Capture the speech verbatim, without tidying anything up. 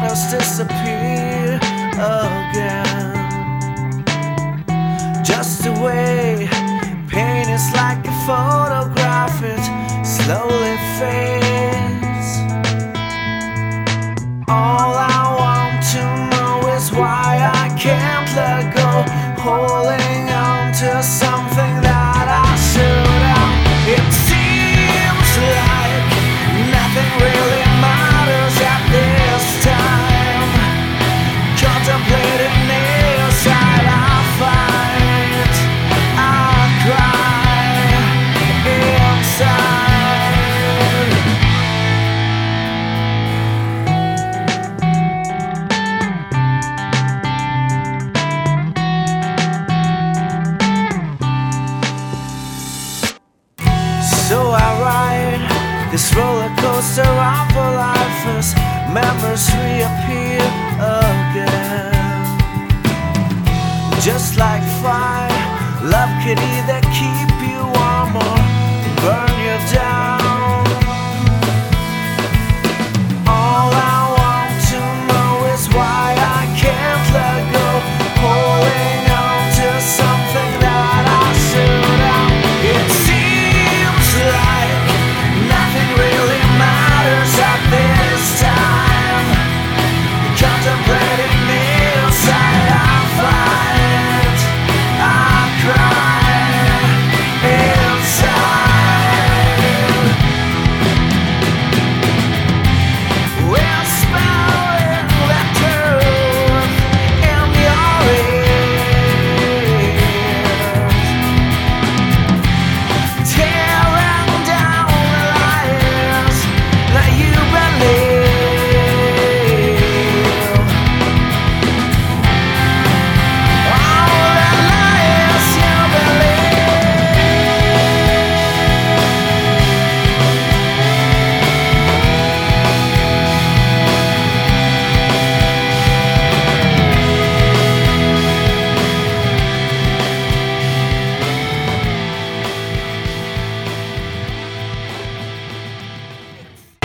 memories disappear again. Just the way pain is like a photograph, it slowly fades. All I want to know is why I can't let go, holding on to something that I should have. It seems like nothing really matters at this time. Contemplating inside, I fight, I cry inside. So I ride this roller coaster on for life as memories reappear again. Just like fire, love could either keep